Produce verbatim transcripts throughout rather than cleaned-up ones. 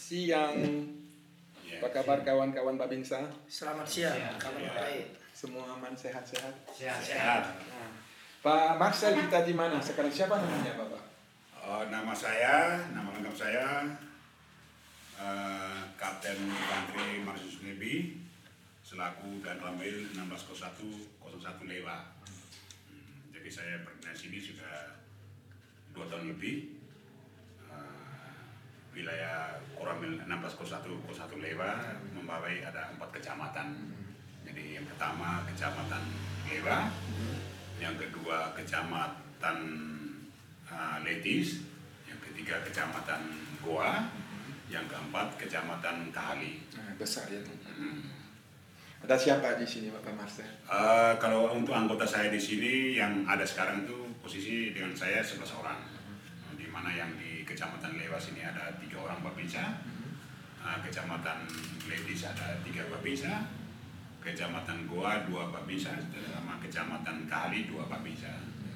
siang. Apa kabar kawan-kawan Babinsa? Selamat siang, kabar baik. Semua aman, sehat-sehat? Sehat. Nah, Pak Marcel, kita di mana? Sekarang siapa namanya Bapak? Oh, nama saya, nama lengkap saya uh, Kapten Infanteri Marsius Nebi selaku dan Ramil enam belas nol satu nol satu Lewa. Hmm, jadi saya berdinas sini sudah dua tahun lebih. Wilayah Koramil enam belas nol satu nol satu Lewa membawai ada empat kecamatan. Jadi yang pertama kecamatan Lewa, yang kedua kecamatan uh, Letis, yang ketiga kecamatan Goa, yang keempat kecamatan Kahali. Nah, besar ya. Hmm. Ada siapa di sini Bapak Marcel? Uh, kalau untuk anggota saya di sini yang ada sekarang tuh posisi dengan saya sebelas orang. Di mana yang di Kecamatan Lewa sini ada tiga orang Babinsa, uh, Kecamatan Letis ada tiga Babinsa, Kecamatan Goa dua Babinsa, sama Kecamatan Kahali dua Babinsa.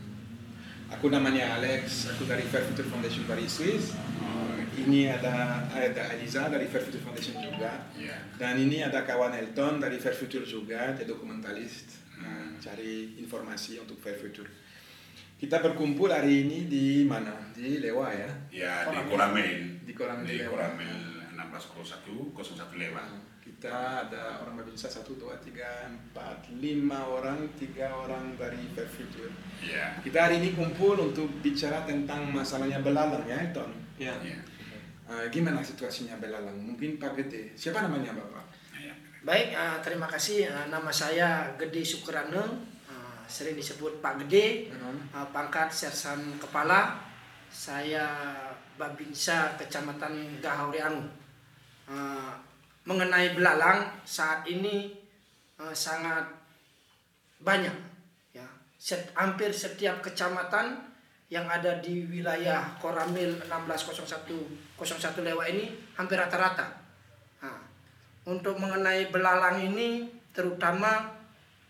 Aku namanya Alex, aku dari Fair Future Foundation Paris Swiss. Ini ada ada Eliza dari Fair Future Foundation juga. Yeah. Dan ini ada kawan Elton dari Fair Future juga, dia dokumentalis, nah, cari informasi untuk Fair Future. Kita berkumpul hari ini di mana? Di Lewa ya? Ya, di Koramil. Di Koramil. Di Lewa. Koramil enam belas nol satu nol satu Lewa. Kita ada orang Babinsa satu, dua, tiga, empat, lima orang, tiga orang dari Fair Future. Ya. Kita hari ini kumpul untuk bicara tentang masalahnya belalang ya, Elton? Ya. Uh, gimana situasinya belalang? Mungkin Pak Gede. Siapa namanya Bapak? Ya. Baik, uh, terima kasih. Uh, nama saya Gede Sukrane. Sering disebut Pak Gede, uh, pangkat Sersan Kepala. Saya Babinsa Kecamatan Gahaurianu. Uh, mengenai belalang saat ini uh, sangat banyak, ya. Set, hampir setiap kecamatan yang ada di wilayah Koramil enam belas nol satu nol satu Lewa ini hampir rata-rata. Nah, untuk mengenai belalang ini terutama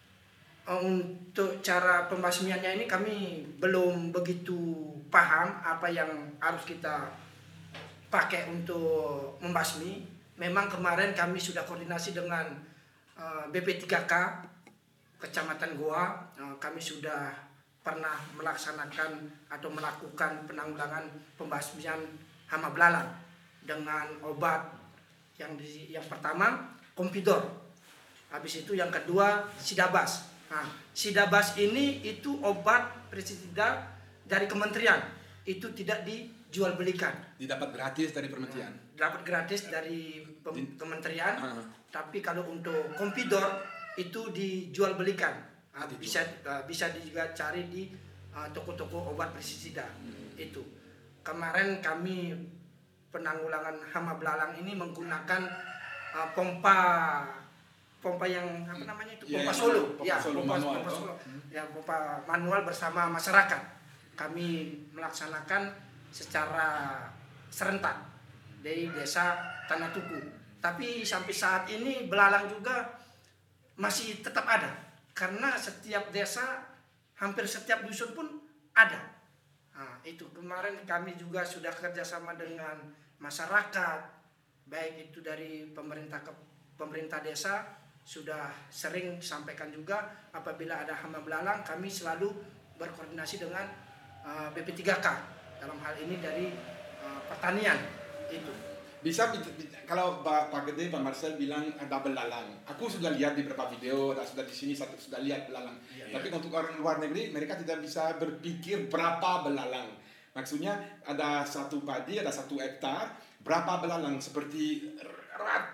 untuk cara pembasmiannya ini kami belum begitu paham apa yang harus kita pakai untuk membasmi. Memang kemarin kami sudah koordinasi dengan uh, B P tiga K Kecamatan Goa. Uh, kami sudah pernah melaksanakan atau melakukan penanggulangan pembasmian hama belalang dengan obat yang di, yang pertama Kompidor. Habis itu yang kedua Sidabas. Nah, Sidabas ini itu obat pestisida dari kementerian, itu tidak dijual belikan. Didapat gratis dari kementerian. Nah, dapat gratis dari pem- kementerian, uh-huh. Tapi kalau untuk Kompidor itu dijual belikan. Nah, bisa uh, bisa juga cari di uh, toko-toko obat pestisida. Hmm. Itu. Kemarin kami penanggulangan hama belalang ini menggunakan uh, pompa pompa yang apa namanya itu pompa ya, solo, pompa ya solo pompa, manual, pompa oh. solo, ya pompa manual bersama masyarakat. Kami melaksanakan secara serentak dari desa Tanah Tuku. Tapi sampai saat ini belalang juga masih tetap ada karena setiap desa, hampir setiap dusun pun ada. Nah, itu kemarin kami juga sudah kerjasama dengan masyarakat, baik itu dari pemerintah ke pemerintah desa. Sudah sering sampaikan juga apabila ada hama belalang kami selalu berkoordinasi dengan uh, B P tiga K dalam hal ini dari uh, pertanian itu. Bisa kalau Pak Gede, Pak Marcel bilang ada belalang. Aku sudah lihat di beberapa video, sudah di sini satu sudah lihat belalang. Ya, Tapi ya. Untuk orang luar negeri mereka tidak bisa berpikir berapa belalang. Maksudnya ada satu padi, ada satu hektar, berapa belalang seperti rat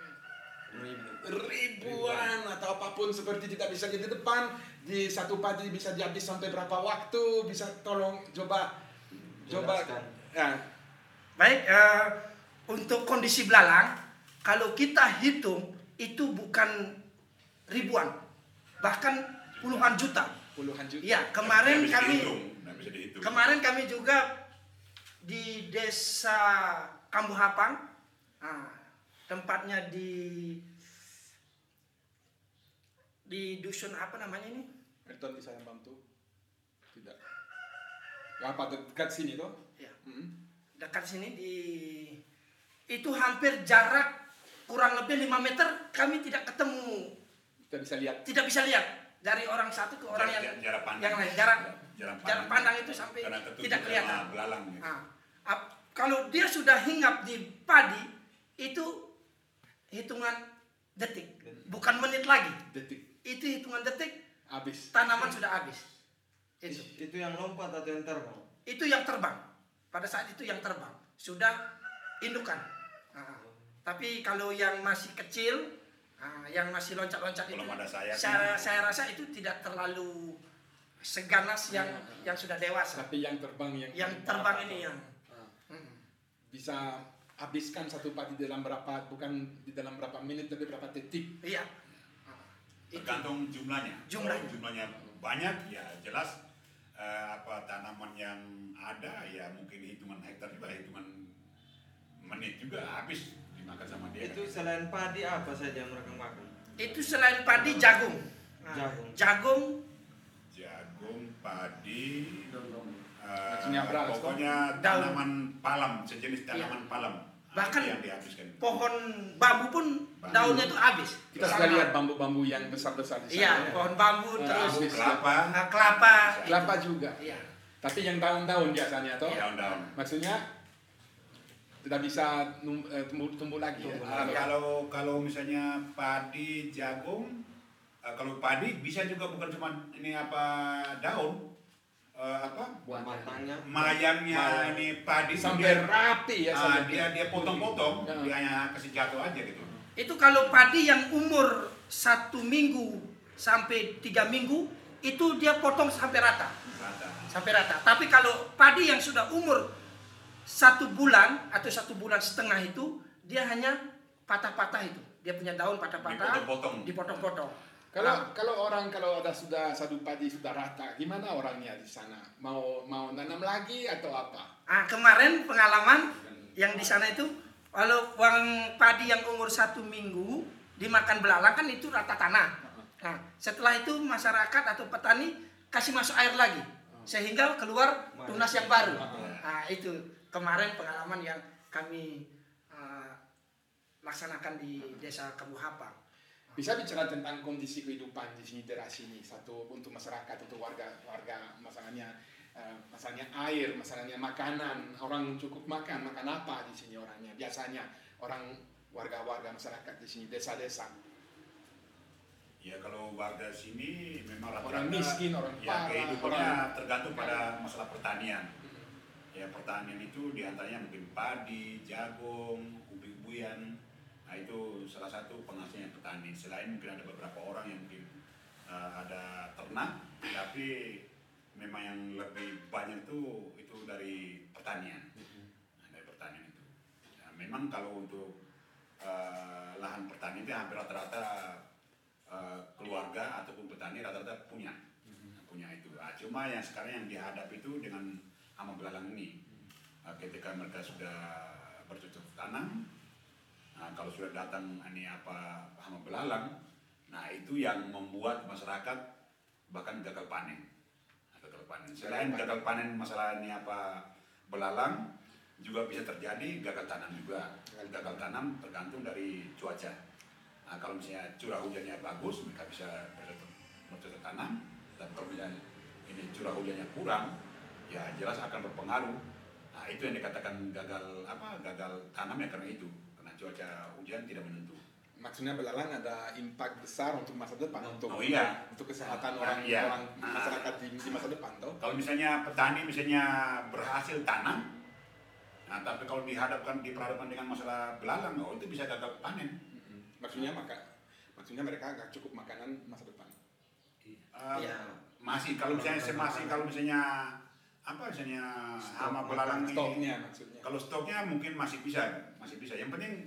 ribuan atau apapun seperti tidak bisa di depan di satu padi bisa dihabis sampai berapa waktu, bisa tolong coba coba ya. Baik, uh, untuk kondisi belalang kalau kita hitung itu bukan ribuan, bahkan puluhan juta. Puluhan juta. Ya, kemarin bisa kami dihitung. Bisa dihitung. kemarin kami juga di desa Kambuhapang, nah, tempatnya di di dusun apa namanya ini? Elton bisa bantu? Tidak. Apa dekat sini toh? Ya. Mm-hmm. Dekat sini di itu hampir jarak kurang lebih lima meter kami tidak ketemu. Kita bisa lihat. Tidak bisa lihat dari orang satu ke orang Jarak- yang jarak pandang. yang lain. Jarak Jarak jarak pandang itu sampai karena tertutup tidak sama kelihatan. belalang gitu. Nah, ap- kalau dia sudah hinggap di padi itu hitungan detik, bukan menit lagi. Detik. Itu hitungan detik Habis. tanaman sudah habis. Itu. Itu yang lompat atau yang terbang? Itu yang terbang. Pada saat itu yang terbang sudah indukan. Nah, tapi kalau yang masih kecil, nah, yang masih loncat-loncat itu, Belum ada sayapnya. saya, saya rasa itu tidak terlalu seganas yang yang sudah dewasa. Tapi yang terbang yang Yang terbang ini yang Ah. hmm. bisa habiskan satu padi dalam berapa, bukan di dalam berapa menit tapi berapa detik. Iya. Nah, itu. Tergantung jumlahnya. Jumlahnya. Kalau jumlahnya banyak ya jelas eh, apa tanaman yang ada ya mungkin hitungan hektar juga, hitungan menit juga habis dimakan sama dia. Itu selain padi apa saja yang mereka makan? Itu selain padi jagung. Nah, Jagung. Jagung, Jagung, padi, eh, Maksudnya beras, pokoknya Daun. tanaman palam, sejenis tanaman palam. Nah, Bahkan itu yang dihabiskan. pohon bambu pun Bambu. daunnya itu habis. Kita sudah lihat bambu-bambu yang besar-besar di sana. Iya, ya. pohon bambu Ah, terus habis. kelapa, ah, kelapa. Kelapa juga. Iya. Tapi yang daun-daun biasanya toh. daun-daun. Maksudnya tidak bisa num- eh, tumbuh, tumbuh lagi ya. Tumbuh Ah, lagi. kalau kalau misalnya padi, jagung, ah, kalau padi bisa juga bukan cuma ini apa daun, eh, apa Buat matangnya. mayangnya Mayang. ini padi Sampai dia, rapi ya. ah, sampai dia dia potong-potong, Ya. dia hanya kasih jatuh aja gitu. Itu kalau padi yang umur satu minggu sampai tiga minggu itu dia potong sampai rata, Rata. sampai rata. Tapi kalau padi yang sudah umur satu bulan atau satu bulan setengah itu dia hanya patah-patah itu. Dia punya daun patah-patah, Dipotong-potong. dipotong-potong. Kalau kalau orang kalau ada sudah satu padi sudah rata, gimana orangnya di sana? Mau mau nanam lagi atau apa? Ah, kemarin pengalaman yang di sana itu kalau uang padi yang umur satu minggu dimakan belalang kan itu rata tanah. Nah, setelah itu masyarakat atau petani kasih masuk air lagi sehingga keluar tunas yang baru. Nah, itu kemarin pengalaman yang kami uh, laksanakan di desa Kabuhapang. Bisa bicara tentang kondisi kehidupan di sini daerah sini, satu untuk masyarakat, untuk warga warga masalahnya eh, masalahnya air, masalahnya makanan, orang cukup makan makan apa di sini orangnya biasanya orang warga-warga masyarakat di sini desa-desa. Ya kalau warga sini memang rata-rata Orang miskin, orang ya parah, kehidupannya orang- tergantung pada masalah pertanian. Ya pertanian itu diantaranya mungkin padi, jagung, ubi-ubian. Nah itu salah satu penghasilnya petani. Selain mungkin ada beberapa orang yang mungkin uh, ada ternak, tapi memang yang lebih banyak itu itu dari pertanian. Nah, dari pertanian itu. Ya, memang kalau untuk uh, lahan pertanian itu hampir rata-rata uh, keluarga ataupun petani rata-rata punya, punya itu. Nah, cuma yang sekarang yang dihadapi itu dengan hama belalang ini. Nah, ketika mereka sudah bercocok tanam. Nah, kalau sudah datang ini apa hama belalang, nah itu yang membuat masyarakat bahkan gagal panen. Nah, gagal panen. Selain gagal panen masalah ini apa belalang, juga bisa terjadi gagal tanam juga. Gagal tanam tergantung dari cuaca. Nah, kalau misalnya curah hujannya bagus, mereka bisa bercocok tanam. Dan kalau misalnya ini curah hujannya kurang, ya jelas akan berpengaruh. Nah, itu yang dikatakan gagal apa gagal tanam ya karena itu. Cuaca hujan tidak menentu. Maksudnya belalang ada impact besar untuk masa depan, untuk Oh iya. untuk kesehatan Nah, orang iya. orang Nah. masyarakat di, di masa depan toh. Kalau misalnya petani misalnya berhasil tanam, nah tapi kalau dihadapkan diperhadapkan dengan masalah belalang, oh itu bisa gagal panen. Mm-mm. Maksudnya maka maksudnya mereka agak cukup makanan masa depan. Uh, Iya. Masih kalau misalnya masih kalau misalnya apa misalnya hama belalang ini, Stoknya maksudnya. kalau stoknya mungkin masih bisa, masih bisa. Yang penting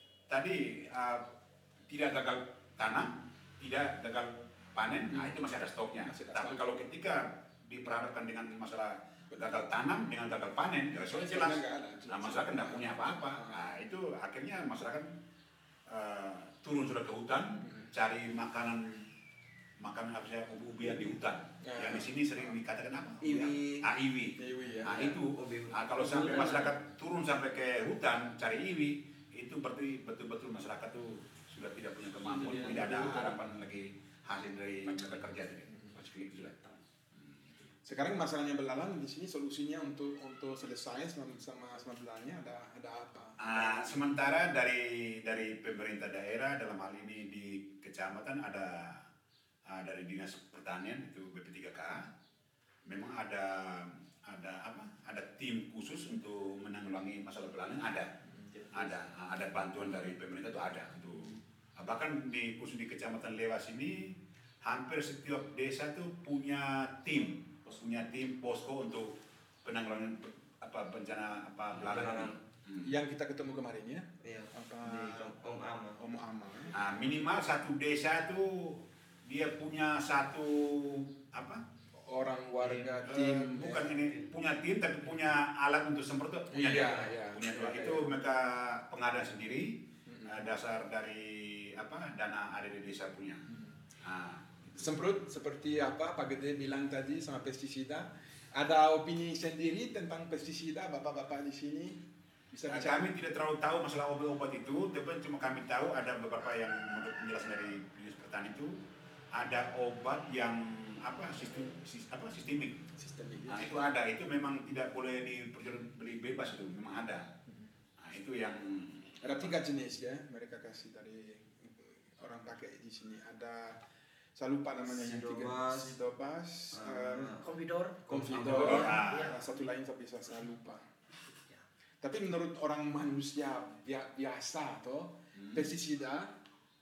tadi uh, tidak gagal tanam, tidak gagal panen, nah itu masih ada stoknya. Masih ada Tapi stok. kalau ketika diperhadapkan dengan masalah gagal tanam dengan gagal panen, ya sudah Stoknya jelas. nggak ada, jelas. Nah masyarakat tidak punya apa-apa. Nah itu akhirnya masyarakat uh, turun sudah ke hutan, cari makanan makan apa sih ubi-ubian di hutan. Ya. Yang di sini sering dikatakan apa? Iwi. Ah, iwi. Iwi, ya. Nah, Ya. itu ah, kalau sampai masyarakat turun sampai ke hutan cari iwi, itu berarti betul-betul masyarakat tuh sudah tidak punya kemampuan, Iya, tidak ada betul. harapan lagi hasil dari bekerja. Seperti itu sudah. Sekarang masalahnya belalang di sini solusinya untuk untuk selesai sama sama, sama belalangnya ada ada apa? Ah, sementara dari dari pemerintah daerah dalam hal ini di kecamatan ada ah, dari dinas pertanian itu B P tiga K memang ada ada apa ada tim khusus untuk menanggulangi masalah belalang ada ada ah, ada bantuan dari pemerintah itu ada itu Ah, bahkan di khusus di kecamatan Lewas ini hampir setiap desa tuh punya tim punya tim posko untuk penanggulangan apa bencana apa belalang ini. Hmm. Yang kita ketemu kemarin ya? Iya. Apa Di Om Ama. Om Ama? ya? Nah, minimal satu desa tuh dia punya satu apa? Orang warga Eh, tim bukan ya. ini punya tim tapi punya alat untuk semprot tuh punya Iya, dia. iya. Punya dia. Iya, Itu iya. mereka pengadaan sendiri Mm-mm. eh, dasar dari apa dana ada di desa punya. Nah, Semprot seperti apa Pak Gede bilang tadi sama pestisida. Ada opini sendiri tentang pestisida bapak-bapak di sini? Bisa Nah, bicara? kami tidak terlalu tahu masalah obat-obat itu, tapi cuma kami tahu ada beberapa yang menurut penjelasan dari dinas pertanian itu ada obat yang apa sistem sis- apa sistemik. Sistemik. Nah, itu ada, itu memang tidak boleh diperjualbeli bebas itu, memang ada. Nah, itu yang Ada tiga jenis ya mereka kasih dari orang pakai di sini. Ada saya lupa namanya yang tiga. Sidobas. Sidobas. Ah. em, Konfidor. Confidor, Ah. ya, satu lain tapi saya, saya lupa. Ya. Tapi menurut orang manusia bia- biasa toh Hmm. pestisida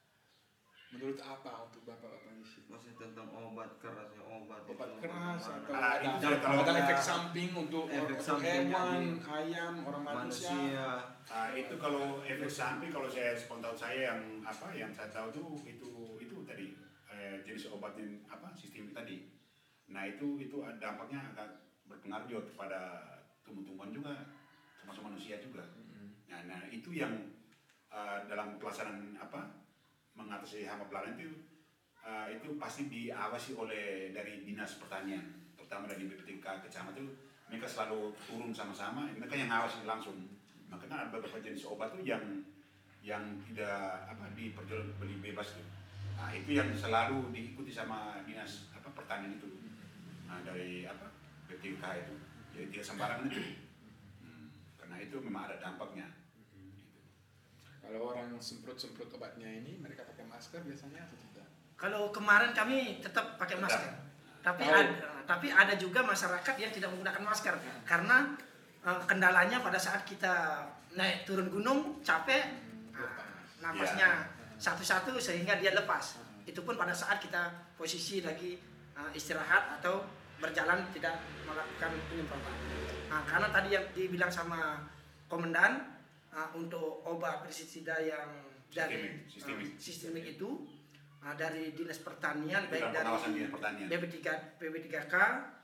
menurut apa untuk bapak-bapak di sini? Masih tentang obat keras ya obat. Obat itu keras bagaimana? atau Ah, ada, itu kalau ada ada efek samping untuk, efek untuk sampingnya hewan, di ayam, orang manusia? manusia. ah, itu kalau efek samping kalau saya spontan saya yang apa yang saya tahu tuh itu itu tadi eh, jenis obat yang apa sistemik tadi. Nah itu itu dampaknya agak berpengaruh juga kepada tumbuh-tumbuhan juga termasuk manusia juga. Nah, nah itu yang uh, dalam pelaksanaan apa mengatasi hama belalang itu uh, itu pasti diawasi oleh dari dinas pertanian, terutama dari B P T K kecamatan itu mereka selalu turun sama-sama, mereka yang ngawasi langsung. Makanya ada beberapa jenis obat tuh yang yang tidak apa diperjualbeli bebas tuh. Nah itu yang selalu diikuti sama dinas apa pertanian itu. Nah, dari apa B P T K itu, jadi tidak sembarangan itu. Hmm, karena itu memang ada dampaknya. Gitu. Kalau orang semprot-semprot obatnya ini mereka pakai masker biasanya atau tidak? Kalau kemarin kami tetap pakai Tetap. masker. Tapi Tahu. ada, tapi ada juga masyarakat yang tidak menggunakan masker karena eh, kendalanya pada saat kita naik turun gunung capek, nah, nafasnya satu-satu sehingga dia lepas. Itu pun pada saat kita posisi lagi eh, istirahat atau berjalan tidak melakukan penyemprotan. Nah, karena tadi yang dibilang sama komandan uh, untuk obat pestisida yang dari Sistemik, uh, sistemik itu uh, dari dinas pertanian Itu baik dalam dari pengawasan dinas pertanian. B P tiga P B tiga K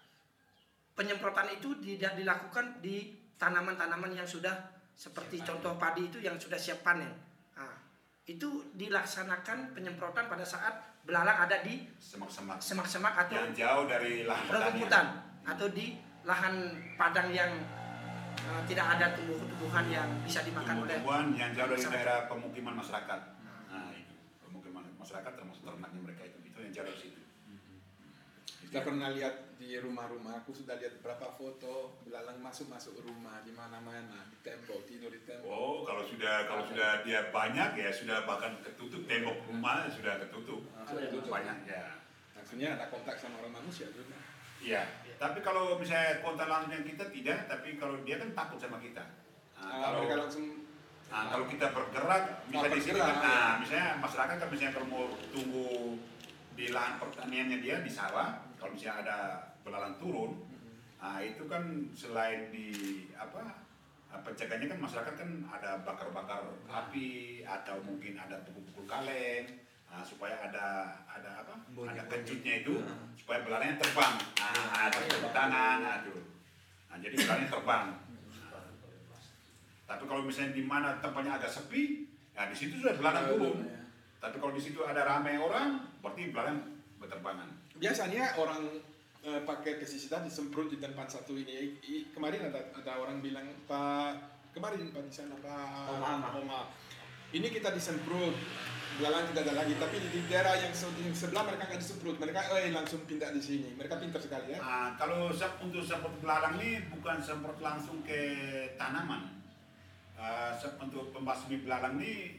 penyemprotan itu tidak dilakukan di tanaman-tanaman yang sudah seperti Siap contoh padi itu yang sudah siap panen. Nah, itu dilaksanakan penyemprotan pada saat belalang ada di Semak-semak semak-semak atau yang jauh dari lahan pertanian. perkebunan atau di lahan padang yang uh, tidak ada tumbuh-tumbuhan yang bisa dimakan oleh Tumbuh-tumbuhan yang jauh dari masyarakat. daerah pemukiman masyarakat. Nah itu pemukiman masyarakat termasuk ternaknya mereka itu itu yang jauh dari situ. Kita pernah lihat di rumah-rumah, aku sudah lihat berapa foto belalang masuk-masuk rumah di mana-mana, di tembok, tidur di tembok. Oh kalau sudah kalau sudah dia banyak ya sudah bahkan ketutup tembok rumah sudah ketutup. Nah, sudah ditutup. Banyak ya. Maksudnya ada kontak sama orang manusia juga. Iya. Tapi kalau misalnya kontak langsung yang kita tidak, tapi kalau dia kan takut sama kita. Nah, Ah, kalau mereka langsung Nah, kalau kita bergerak, misalnya di sini bergerak, kan, nah, ya. misalnya masyarakat kan misalnya kalau mau tunggu di lahan pertaniannya dia di sawah, kalau misalnya ada belalang turun, nah itu kan selain di apa penjaganya kan masyarakat kan ada bakar-bakar api atau mungkin ada pukul-pukul kaleng, nah, supaya ada ada apa? Bunyi-bunyi. Ada kejutnya itu Nah. supaya belalangnya terbang, nah, ada tepuk tangan, aduh, nah jadi belalangnya terbang. Tapi kalau misalnya di mana tempatnya agak sepi, ya di situ sudah belalang turun. Ya. Tapi kalau di situ ada ramai orang, berarti belalang berterbangan. Biasanya orang eh, pakai pestisida disemprot di tempat satu ini. I- kemarin ada ada orang bilang Pak kemarin Pak di sana Pak Om Ama. Om Ama. Ini kita disemprot, belalang tidak ada lagi. Tapi di daerah yang se- yang sebelah mereka nggak disemprot, mereka eh langsung pindah di sini. Mereka pintar sekali ya. Nah, kalau sep- untuk semprot belalang ini bukan semprot langsung ke tanaman. Uh, sep- untuk pembasmi belalang ini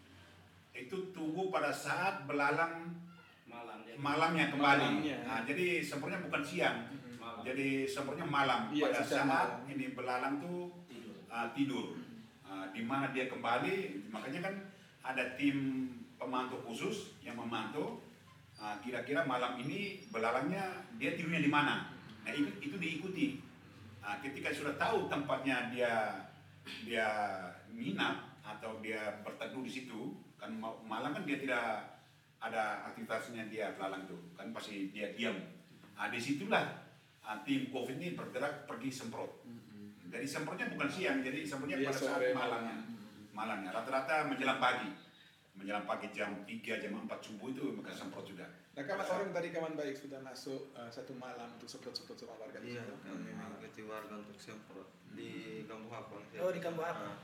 itu tunggu pada saat belalang Malam dia. malamnya kembali. Malamnya. Nah, jadi semprotnya bukan siang. Malam. Jadi semprotnya malam. Iya, pada secara saat malam. ini belalang tuh Tidur. uh, tidur. Uh, di mana dia kembali, makanya kan ada tim pemantau khusus yang memantau uh, kira-kira malam ini belalangnya dia tidurnya di mana. Nah itu, itu diikuti. Uh, ketika sudah tahu tempatnya dia dia nginap atau dia berteduh di situ, kan ma- malam kan dia tidak ada aktivitasnya dia belalang tuh, kan pasti dia diam. Nah disitulah uh, tim COVID ini bergerak pergi semprot. Jadi semprotnya bukan siang, jadi semprotnya Iya, pada saat sore, malamnya. Malamnya, rata-rata menjelang pagi. Menjelang pagi jam tiga, jam empat subuh itu mereka semprot juga. Nah, kawan orang tadi kawan baik sudah masuk uh, satu malam untuk semprot-semprot sama warga di Iya, situ. kami mengikuti warga untuk semprot di Kampung Hapang. Oh, di Kampung Hapang. Ah.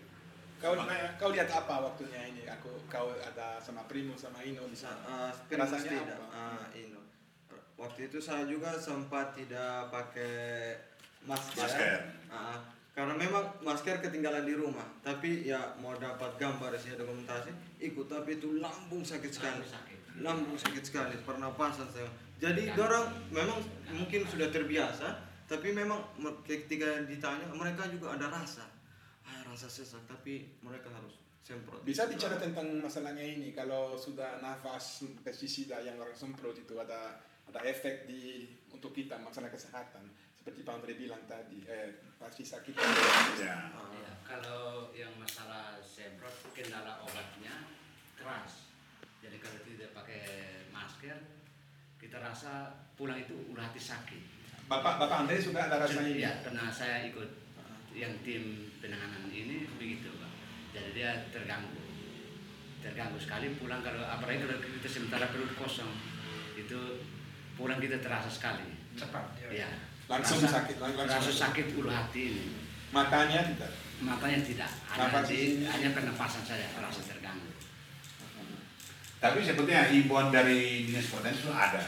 Kau Makanya- kau lihat apa waktunya ini? Aku kau ada sama Primo sama Ino di sana. Ah, Primus Rasanya tidak. apa? Ah, Ino. Waktu itu saya juga sempat tidak pakai masker. Masker. Ah, karena memang masker ketinggalan di rumah. Tapi ya mau dapat gambar saya dokumentasi, ikut tapi itu lambung sakit sekali. Lambung sakit sekali, pernapasan saya. Jadi dorang memang mungkin sudah terbiasa, tapi memang me- ketika ditanya mereka juga ada rasa, ah, rasa sesak, tapi mereka harus semprot. Bisa bicara tentang masalahnya ini kalau sudah nafas pestisida yang orang semprot itu ada ada efek di untuk kita masalah kesehatan seperti Pak Andre bilang tadi eh pasti sakit. Ya. Ya, kalau yang masalah semprot kendala obatnya keras. Jadi kalau tidak pakai masker, kita rasa pulang itu ulah hati sakit. Bapak Bapak Andre sudah ada rasanya ini. Ya, karena saya ikut yang tim penanganan ini begitu, Pak. Jadi dia terganggu, terganggu sekali pulang kalau apalagi kalau kita sementara perut kosong itu pulang kita terasa sekali. Cepat. Ya. Langsung Rasa- sakit, lang- langsung Rasa sakit. sakit ulu hati ini. Matanya tidak. Matanya tidak, hanya, Nafas di, ini. hanya pernapasan saja rasa terganggu. Tapi sebetulnya himbauan dari dinas pertanian itu ada.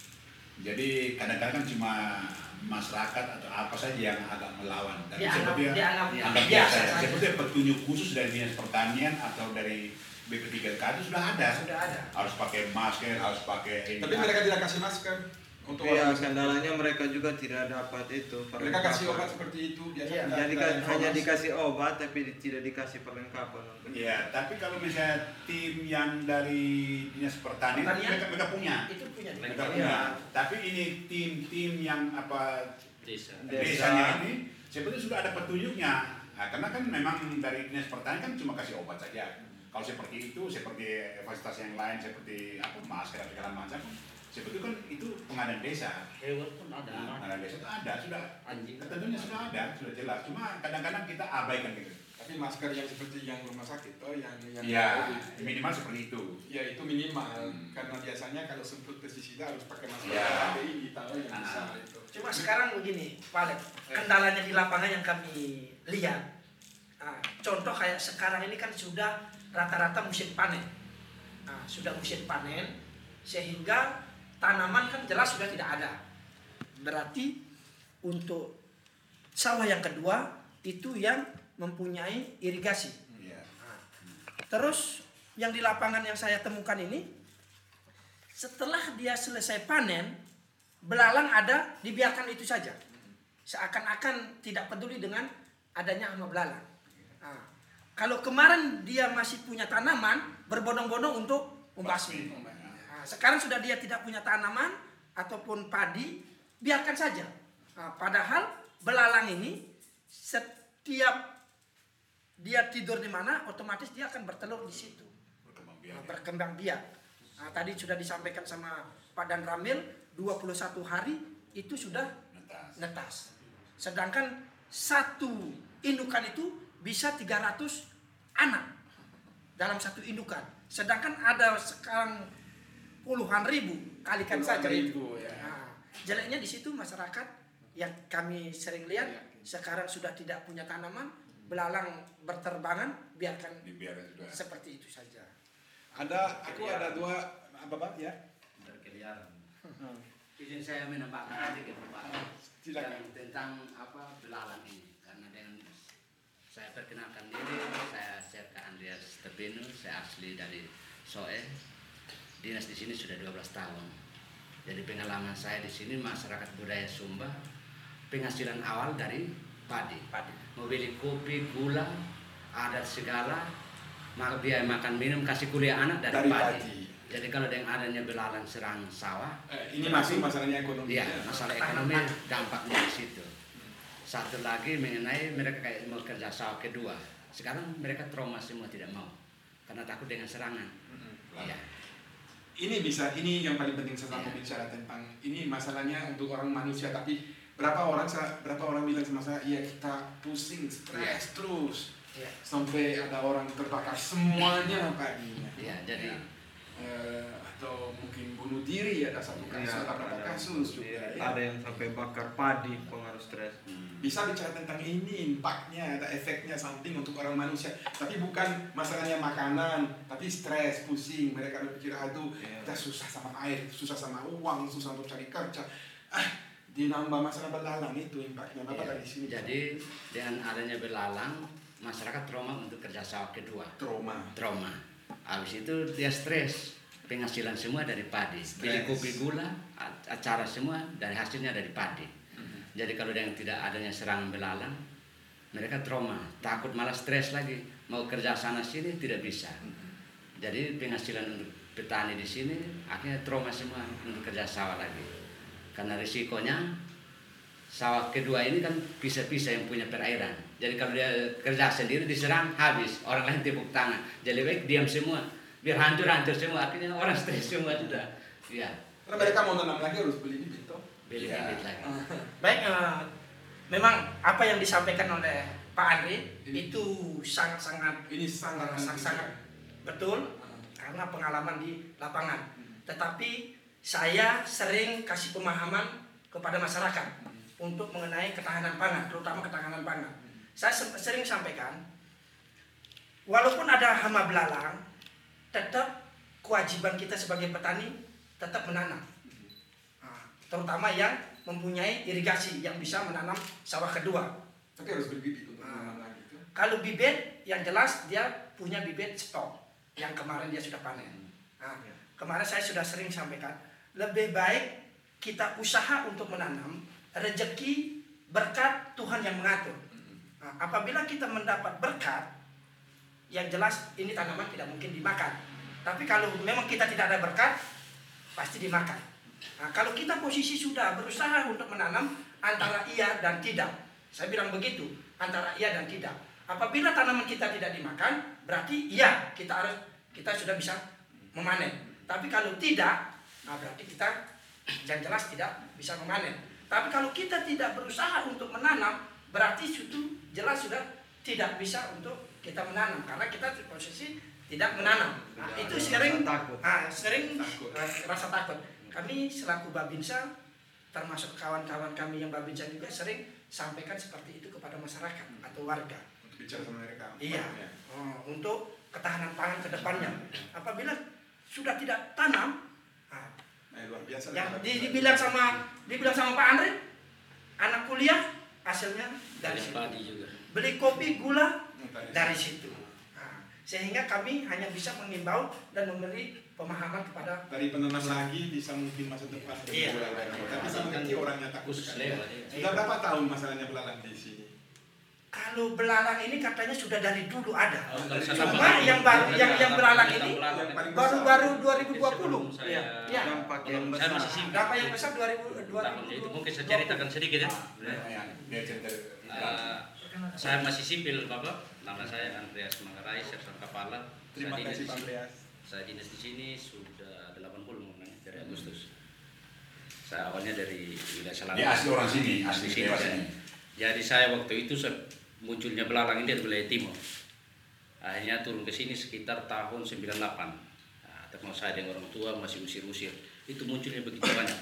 Jadi kadang-kadang kan cuma masyarakat atau apa saja yang agak melawan. Tapi Dianggap- sebetulnya dianggap anggap biasa biasa. ya. saja. Sebetulnya petunjuk khusus dari dinas pertanian atau dari B P tiga K itu sudah ada. Sudah ada. Harus pakai masker, harus pakai ini. Tapi mereka tidak kasih masker untuk Tapi ya orang. kendalanya mereka juga tidak dapat itu. Mereka kasih perlengkapan. obat seperti itu biasa. Iya, tidak- Jadi tidak kan hanya informasi. dikasih obat tapi di- tidak dikasih perlengkapan. untuk- Ya, tapi kalau misalnya tim yang dari dinas pertanian, Pertanian? mereka, mereka punya. Itu punya. Mereka Iya. punya. Tapi ini tim-tim yang apa Desa. Desa. desanya ini sebetulnya sudah ada petunjuknya. Nah, karena kan memang dari dinas pertanian kan cuma kasih obat saja. Kalau seperti itu, seperti fasilitas yang lain, seperti apa masker atau segala macam, sebetulnya kan itu pengadaan desa. Hewan pun ada. Nah, pengadaan desa itu ada, sudah Anjing. ketentuannya sudah ada, sudah jelas. Cuma kadang-kadang kita abaikan gitu. Tapi masker yang seperti yang rumah sakit, oh yang yang Ya, minimal seperti itu. ya itu minimal Hmm. karena biasanya kalau semprot pestisida harus pakai masker Ya. P I I tahu yang bisa Ah. itu. Cuma sekarang begini, Pak Alek, kendalanya di lapangan yang kami lihat. Nah, contoh kayak sekarang ini kan sudah rata-rata musim panen. Nah, sudah musim panen, sehingga tanaman kan jelas sudah tidak ada. Berarti untuk sawah yang kedua itu yang mempunyai irigasi. Iya. Nah, terus yang di lapangan yang saya temukan ini, setelah dia selesai panen, belalang ada, dibiarkan itu saja. Seakan-akan tidak peduli dengan adanya hama belalang. Nah, kalau kemarin dia masih punya tanaman, berbondong-bondong untuk membasmi. Nah, sekarang sudah dia tidak punya tanaman ataupun padi, biarkan saja. Nah, padahal belalang ini setiap dia tidur di mana, otomatis dia akan bertelur di situ. Berkembang Nah, biak. berkembang biak. Nah, tadi sudah disampaikan sama Pak Dan Ramil, dua puluh satu hari itu sudah Netas. netas. Sedangkan satu indukan itu bisa tiga ratus anak dalam satu indukan. Sedangkan ada sekarang puluhan ribu, kalikan Puluhan saja itu. ribu, ya. Nah, jeleknya di situ masyarakat yang kami sering lihat Ya. sekarang sudah tidak punya tanaman, belalang berterbangan, biarkan Dibiarkan sudah. seperti itu saja. Ada, aku ada dua apa Pak ya? Berkeliaran. Izin saya menambahkan sedikit Pak. Silakan. Yang tentang apa belalang ini, karena dengan saya perkenalkan diri, saya Serka Andreas Terbino, saya asli dari Soe. Dinas di sini sudah dua belas tahun. Jadi pengalaman saya di sini masyarakat budaya Sumba, penghasilan awal dari padi. Padi. Mau beli kopi, gula, adat segala, maka biaya makan minum, kasih kuliah anak dari, Dari padi. padi. Jadi kalau dengan adanya belalang serang sawah, Eh, ini masih masalahnya ekonomi. iya, masalah ekonomi dampaknya di situ. Satu lagi mengenai mereka kayak mau kerja sawah kedua. Sekarang mereka trauma semua tidak mau karena takut dengan serangan. Iya. Ini bisa, ini yang paling penting setelah Iya. bicara tentang ini masalahnya untuk orang manusia, tapi berapa orang sa- berapa orang bilang sama saya, iya kita pusing, stres terus Iya. sampai ada orang terbakar semuanya paginya. Iya, jadi Eh, atau mungkin bunuh diri ada satu kasus, Iya, ada beberapa ada. kasus juga. ya. Ada yang sampai bakar padi pengaruh stres. Bisa bicara tentang ini, impactnya, ada efeknya samping untuk orang manusia. Tapi bukan masalahnya makanan, tapi stres, pusing. Mereka berpikir, aduh, Iya. kita susah sama air, susah sama uang, susah untuk cari kerja. Ah, dinambah masalah belalang itu impactnya. Bapak iya. dari sini. Jadi dengan adanya belalang, masyarakat trauma untuk kerja sawah kedua. trauma. Trauma. Habis itu dia stres, penghasilan semua dari padi. Beli Stres. kopi gula, a- acara semua dari hasilnya dari padi. Jadi kalau yang tidak adanya serangan belalang, mereka trauma, takut malah stres lagi. Mau kerja sana sini tidak bisa. Jadi penghasilan untuk petani di sini akhirnya trauma semua untuk kerja sawah lagi. Karena risikonya sawah kedua ini kan pisah-pisah yang punya perairan. Jadi kalau dia kerja sendiri diserang habis, orang lain tepuk tangan. Jadi baik diam semua, biar hancur-hancur semua. Akhirnya orang stres semua sudah. Iya, Karena mereka mau tanam lagi harus beli bibit toh. beli Iya. bibit lagi. Baik, eh, memang apa yang disampaikan oleh Pak Andri Ini- itu sangat-sangat Ini sangat sangat-sangat betul karena pengalaman di lapangan. Tetapi saya sering kasih pemahaman kepada masyarakat untuk mengenai ketahanan pangan, terutama ketahanan pangan. Saya se- sering sampaikan, walaupun ada hama belalang, tetap kewajiban kita sebagai petani tetap menanam. Nah, terutama yang mempunyai irigasi yang bisa menanam sawah kedua. Tapi harus beli bibit untuk Ah. menanam lagi itu. Kalau bibit yang jelas dia punya bibit stok yang kemarin dia sudah panen. Nah, kemarin saya sudah sering sampaikan, lebih baik kita usaha untuk menanam, rezeki berkat Tuhan yang mengatur. Nah, apabila kita mendapat berkat, yang jelas ini tanaman tidak mungkin dimakan. Tapi kalau memang kita tidak ada berkat, pasti dimakan. Nah, kalau kita posisi sudah berusaha untuk menanam antara iya dan tidak, saya bilang begitu, antara iya dan tidak. Apabila tanaman kita tidak dimakan, berarti iya kita harus kita sudah bisa memanen. Tapi kalau tidak, nah berarti kita yang jelas tidak bisa memanen. Tapi kalau kita tidak berusaha untuk menanam, berarti itu jelas sudah tidak bisa untuk kita menanam karena kita di posisi tidak menanam. Nah, Sudah itu ada sering rasa takut. ah, sering Takut. ras- rasa takut. Kami selaku Babinsa termasuk kawan-kawan kami yang Babinsa juga sering sampaikan seperti itu kepada masyarakat atau warga. Untuk bicara sama mereka. Iya. Ya. Oh, untuk ketahanan pangan ke depannya. Apabila sudah tidak tanam, nah, Eh, luar biasa. yang di- dibilang sama dibilang sama Pak Andre, anak kuliah hasilnya dari situ. padi juga. Beli kopi gula Dari dari situ. Nah, sehingga kami hanya bisa mengimbau dan memberi pemahaman kepada dari penanam lagi bisa mungkin masa depan lebih Iya. mulai lagi. Tapi sama nanti orangnya takut Khusus sekali. lewat, ya. Sudah berapa tahun masalahnya belalang di sini? kalau belalang ini katanya sudah dari dulu ada. Oh, Dari Sama- Cuma yang baru yang yang belalang ini Yang paling besar. baru-baru dua ribu dua puluh. Saya, Iya. Dampak yang saya masih besar. simpel. Berapa yang besar dua ribu dua Tahun itu ribu mungkin saya ceritakan sedikit ya. Ya, dia cerita. Eh, saya masih sipil Bapak, nama saya Andreas Manggarai, Sersan Kepala. Terima Saya dinas kasih di Pak sini- Andreas. Saya dinas di sini sudah delapan puluh mengenai dari Agustus. Saya awalnya dari wilayah Selatan. Dia asli orang sini, asli sini. Dewa sini. Jadi saya waktu itu se- munculnya belalang ini dari wilayah timur. Akhirnya turun ke sini sekitar tahun sembilan puluh delapan. Nah, Mau saya dengan orang tua masih usir-usir, itu munculnya begitu banyak.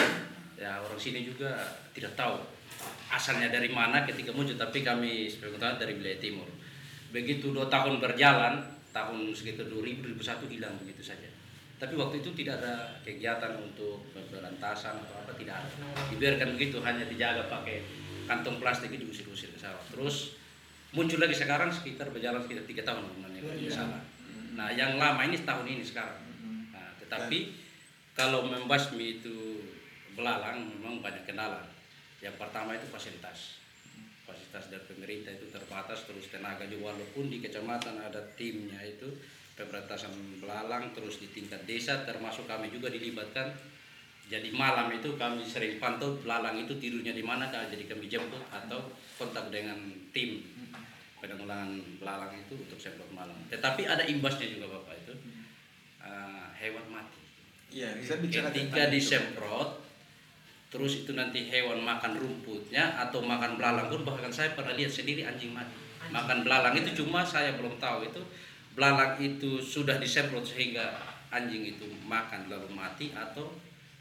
Ya orang sini juga tidak tahu asalnya dari mana ketika muncul, tapi kami sebagai ketua dari wilayah timur. Begitu dua tahun berjalan, tahun sekitar dua ribu dua ribu satu hilang begitu saja. Tapi waktu itu tidak ada kegiatan untuk pemberantasan atau apa, tidak ada. Dibiarkan begitu, hanya dijaga pakai kantong plastik itu diusir-usir ke sawah. Terus muncul lagi sekarang sekitar berjalan sekitar tiga tahun sebenarnya kalau tidak salah. Nah yang lama ini tahun ini sekarang. Nah, tetapi kalau membasmi itu belalang memang banyak kendala. Yang pertama itu fasilitas. Fasilitas dari pemerintah itu terbatas, terus tenaga juga walaupun di kecamatan ada timnya itu pemberantasan belalang, terus di tingkat desa termasuk kami juga dilibatkan. Jadi malam itu kami sering pantau belalang itu tidurnya di mana, jadi kami jemput atau kontak dengan tim penanggulangan belalang itu untuk semprot malam. Tetapi ada imbasnya juga Bapak itu, uh, hewan mati. Iya, bisa bicara ketika disemprot, terus itu nanti hewan makan rumputnya atau makan belalang pun, bahkan saya pernah lihat sendiri anjing mati makan belalang itu. Cuma saya belum tahu itu belalang itu sudah disemprot sehingga anjing itu makan lalu mati atau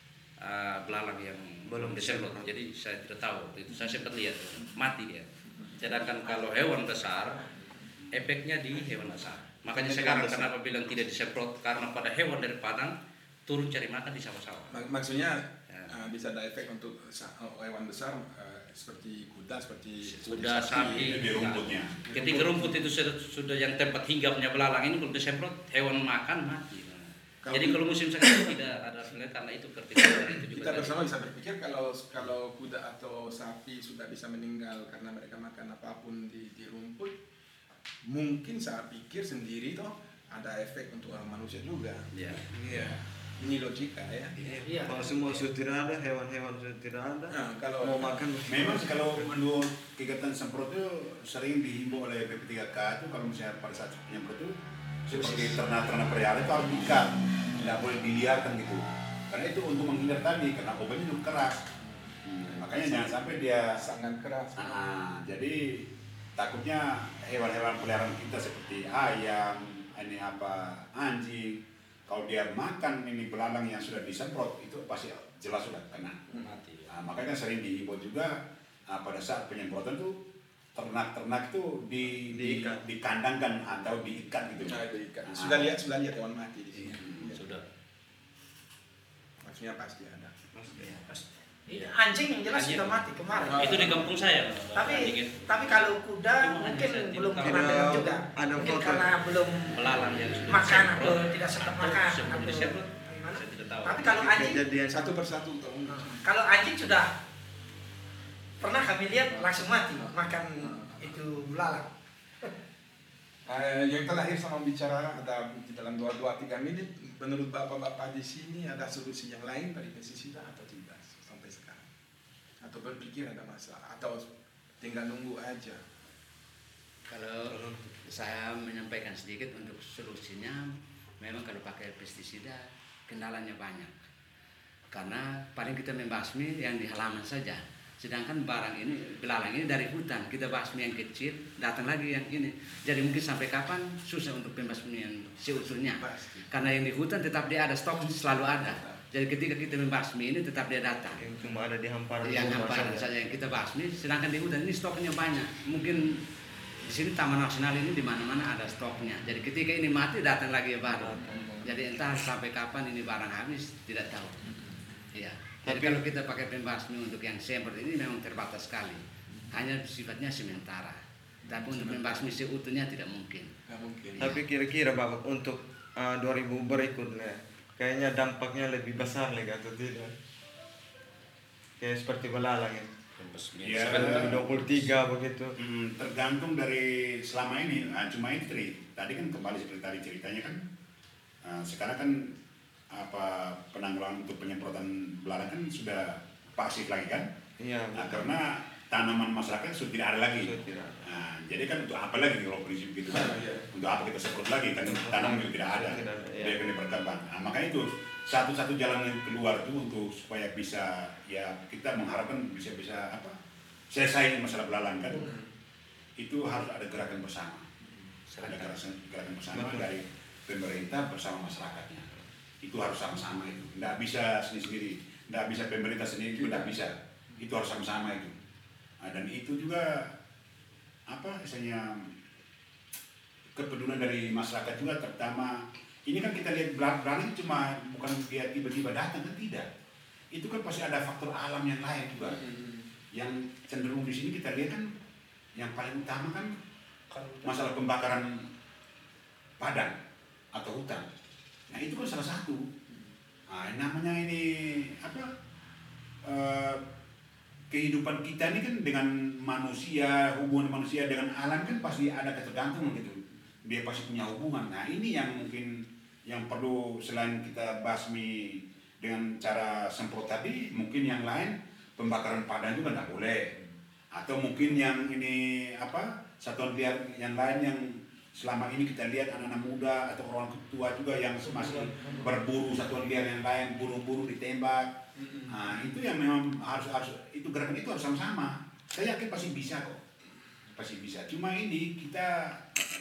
uh, belalang yang belum disemprot. Jadi saya tidak tahu itu, saya sempat lihat mati dia. Sedangkan kalau hewan besar, efeknya di hewan besar. Makanya sekarang kenapa bilang tidak disemprot, karena pada hewan dari padang turun cari makan di sawah-sawah. Maksudnya ya. uh, bisa ada efek untuk hewan besar uh, seperti kuda, seperti kuda, sapi. Di rumputnya. Ketika rumput itu sudah, sudah yang tempat hinggapnya belalang ini kalau disemprot, hewan makan mati. Kalau jadi kalau musim sekarang tidak ada sebenarnya, karena itu ketika itu juga kita bersama bisa berpikir kalau kalau kuda atau sapi sudah bisa meninggal karena mereka makan apapun di, di rumput, mungkin saya pikir sendiri toh ada efek untuk orang manusia juga. Iya. Iya. Ini logika ya. Iya. Kalau semua sudah tidak ada, hewan-hewan sudah tidak ada. Nah, kalau mau makan memang kalau menurut kegiatan semprot itu sering dihimbau oleh P P tiga K itu kalau misalnya pada saat penyemprot itu seperti ternak-ternak pelihara itu harus diikat, tidak boleh diliarkan gitu. Karena itu untuk menghindar tadi, karena obatnya itu keras. Hmm, makanya jangan sampai dia sangat keras. Ah, jadi takutnya hewan-hewan peliharaan kita seperti ayam, ini apa anjing, kalau dia makan ini belalang yang sudah disemprot itu pasti jelas sudah kena mati. Nah, makanya sering dihimbau juga nah, pada saat penyemprotan tuh ternak-ternak itu di, di, dikandangkan atau diikat gitu. Nah, diikat. Sudah lihat sudah lihat hewan mati di sini. Ya. Sudah. Maksudnya pasti ada. Pasti. Ya, pasti. Ini anjing yang jelas Anjing. sudah mati kemarin. Oh. Itu di kampung saya. Tapi Anjing. tapi kalau kuda Cuma mungkin hanya belum saya pernah tidak dengar tahu. juga. Ada Mungkin foto. karena belum Belalang yang sudah makan disemprot, atau tidak sempat atau makan sebelum atau disemprot, gimana. saya tidak tahu. Tapi kalau anjing, kejadian Satu persatu toh. kalau anjing sudah pernah kami lihat langsung mati makan itu belalang. Uh, yang terakhir sama bicara ada di dalam dua dua tiga menit. Menurut bapak-bapak di sini ada solusi yang lain dari pestisida atau tidak sampai sekarang? Atau berpikir ada masalah atau tinggal nunggu aja? Kalau saya menyampaikan sedikit untuk solusinya, memang kalau pakai pestisida kendalanya banyak. Karena paling kita membasmi yang di halaman saja. Sedangkan barang ini, belalang ini dari hutan, kita basmi yang kecil, datang lagi yang ini. Jadi mungkin sampai kapan susah untuk pembasmian seutuhnya. Pasti. Karena yang di hutan tetap dia ada, stok selalu ada. Jadi ketika kita membasmi ini tetap dia datang. yang cuma ada di hamparan Yang rumah hamparan saja. saja yang kita basmi, sedangkan di hutan ini stoknya banyak. Mungkin di sini Taman Nasional ini di mana-mana ada stoknya. Jadi ketika ini mati datang lagi baru. Jadi entah sampai kapan ini barang habis tidak tahu. Iya. Jadi Tapi- kalau kita pakai pembasmi untuk yang semprot ini memang terbatas sekali. Hanya sifatnya sementara. Tapi untuk membasmi seutuhnya tidak mungkin. Nggak mungkin. Tapi kira-kira Bapak untuk uh, dua ribu berikutnya kayaknya dampaknya lebih besar lagi atau tidak? Kayak seperti belalang ya. Ya, dua puluh tiga begitu. Hmm, tergantung dari selama ini. Nah, cuma itu tadi. Tadi kan kembali seperti tadi ceritanya kan. Nah, sekarang kan apa penanggulangan untuk penyemprotan belalang kan sudah pasif lagi kan? Iya. Nah, karena tanaman masyarakat sudah tidak ada lagi. Sudah tidak. Nah, jadi kan untuk apa lagi kalau prinsip gitu kan? Ah, iya. Untuk apa kita semprot lagi kan tanaman juga tidak ada. Tidak ada, iya. Dia akan berkembang. Nah, makanya itu satu-satu jalan yang keluar itu untuk supaya bisa ya kita mengharapkan bisa bisa apa selesai masalah belalang kan? Itu harus ada gerakan bersama. Ada gerakan, gerakan bersama Betul. dari pemerintah bersama masyarakatnya. Itu harus sama-sama itu. Nggak bisa sendiri-sendiri, nggak bisa pemerintah sendiri juga nggak bisa. Itu harus sama-sama itu. Nah, dan itu juga apa misalnya kepedulian dari masyarakat juga, terutama ini kan kita lihat Belanda cuma bukan dia tiba-tiba datang, kan tidak. Itu kan pasti ada faktor alam yang lain juga. Yang cenderung di sini kita lihat kan yang paling utama kan masalah pembakaran padang atau hutan. Nah itu kan salah satu. Nah, namanya ini apa eh, kehidupan kita ini kan dengan manusia, hubungan manusia dengan alam kan pasti ada ketergantungan gitu. Dia pasti punya hubungan. Nah ini yang mungkin yang perlu selain kita basmi dengan cara semprot tadi, mungkin yang lain pembakaran padang juga nggak boleh. Atau mungkin yang ini apa satuan liar yang lain yang selama ini kita lihat anak-anak muda atau orang tua juga yang masih berburu satuan liar yang lain, buru-buru ditembak. Nah, itu yang memang harus harus itu gerakan itu harus sama-sama. Saya yakin pasti bisa kok, pasti bisa. Cuma ini kita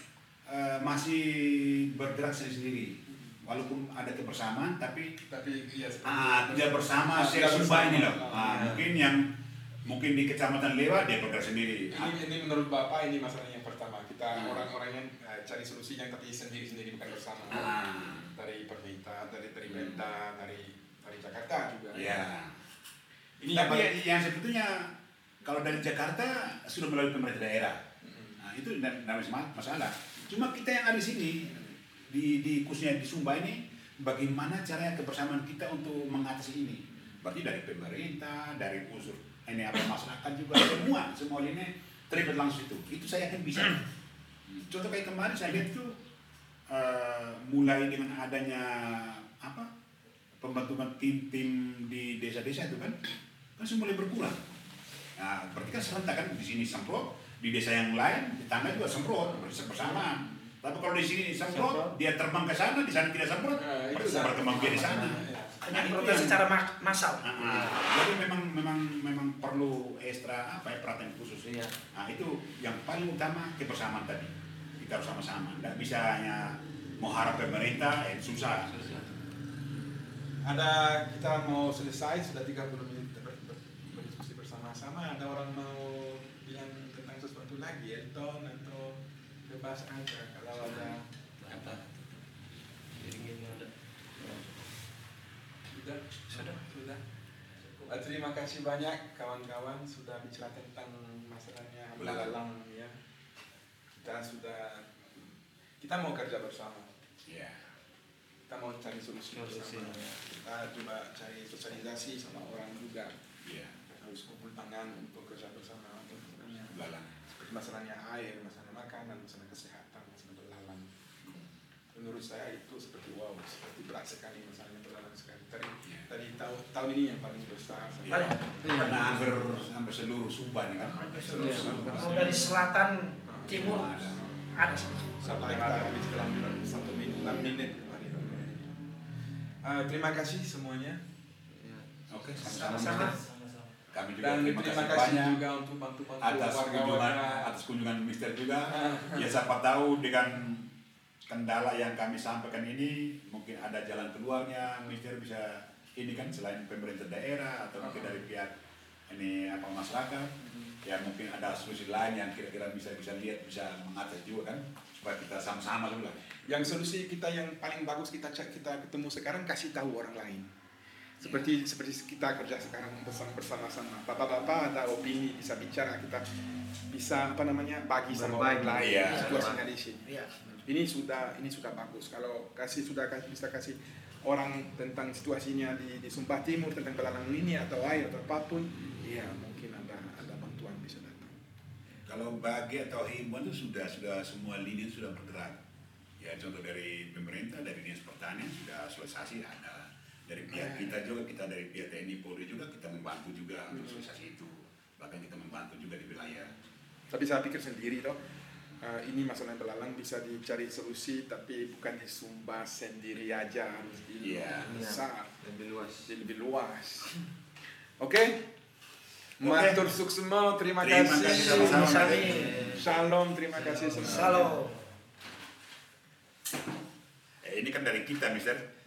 uh, masih bergerak sendiri-sendiri, walaupun ada kebersamaan, tapi tapi ya ah tidak bersama saya Sumba ini loh. Ah, mungkin yang mungkin di kecamatan Lewa dia bergerak sendiri. Ini, ini menurut Bapak ini masalah yang pertama. Kita hmm. orang-orang yang uh, cari solusi yang tapi sendiri-sendiri bukan bersama. Ah. Dari pemerintah, dari dari Benta, dari dari Jakarta juga. Ya. Ini tapi yang, yang sebetulnya kalau dari Jakarta sudah melalui pemerintah daerah. Hmm. Nah, itu tidak masalah. Cuma kita yang ada di sini di di khususnya di Sumba ini bagaimana caranya kebersamaan kita untuk mengatasi ini. Berarti dari pemerintah, dari unsur ini apa masyarakat juga semua semua ini terlibat langsung itu. Itu saya yakin bisa. Contoh kayak kemarin saya lihat tuh uh, mulai dengan adanya apa pembentukan tim-tim di desa-desa itu kan kan semua mulai berkurang. Nah, berarti kan serentak kan di sini semprot, di desa yang lain tetangga juga semprot bersama. Tapi kalau di sini semprot, dia terbang ke sana, di sana tidak semprot, nah, itu berkembang biak di sana. Hanya protes secara massal. Nah, nah, jadi memang memang memang perlu ekstra apa ya perhatian khusus. Iya. Nah itu yang paling utama kebersamaan tadi. Kita harus sama-sama. Tidak bisa hanya mengharap pemerintah, eh, susah. Ada kita mau selesai sudah tiga puluh menit ber, ber, berdiskusi bersama-sama. Ada orang mau bilang tentang sesuatu lagi, Elton atau bebas aja kalau ada apa. Sudah, sudah, sudah. Terima kasih banyak kawan-kawan sudah bicara tentang masalahnya belalang ya. Kita sudah, kita mau kerja bersama. Yeah. Kita mau cari solusi bersama. Kita coba cari sosialisasi sama orang juga. Yeah. Harus kumpul tangan untuk kerja bersama untuk belalang. Seperti masalahnya air, masalah makanan, masalah kesehatan, masalah belalang. Menurut saya itu seperti wow, seperti berat sekali masalahnya belalang sekali. Tadi, yeah. tadi tahun, tahun ini yang paling besar. Yeah. Karena hampir hampir seluruh Sumba nih kan. Seluruh Sumba. Dari selatan timur ada. ada. Sampai kita habis dalam satu menit, enam menit. Uh, terima kasih semuanya. Yeah. Oke, okay, sama-sama. Kami juga Dan terima, terima kasih, kasih banyak juga untuk bantu-bantu atas kunjungan atas kunjungan Mister juga. Ya siapa tahu dengan kendala yang kami sampaikan ini mungkin ada jalan keluarnya Mister bisa ini kan selain pemerintah daerah atau mungkin dari pihak ini apa masyarakat ya mungkin ada solusi lain yang kira-kira bisa bisa lihat bisa mengatur juga kan supaya kita sama-sama juga. Yang solusi kita yang paling bagus kita kita ketemu sekarang kasih tahu orang lain. Seperti yeah. seperti kita kerja sekarang bersama bersama-sama. Bapak-bapak ada opini bisa bicara kita bisa apa namanya bagi sama orang lain yeah. situasinya di sini. Yeah. Ini sudah ini sudah bagus. Kalau kasih sudah kasih bisa kasih orang tentang situasinya di di Sumba Timur tentang belalang ini atau air atau apapun, ya mungkin ada ada bantuan bisa datang. Kalau bagi atau himbauan itu sudah sudah semua lini sudah bergerak. Ya contoh dari pemerintah dari dinas pertanian sudah sosialisasi ada. Dari pihak kita juga, kita dari pihak T N I Polri juga, kita membantu juga untuk sosialisasi itu. Bahkan kita membantu juga di wilayah. Tapi saya pikir sendiri toh, uh, ini masalah belalang bisa dicari solusi, tapi bukan di Sumba sendiri aja, harus di yeah. besar, lebih luas. lebih luas. Oke? Okay? Matur suksema, terima, terima kasih. kasih sama-sama. Shalom, terima kasih semua. Shalom. Eh, ini kan dari kita, Mister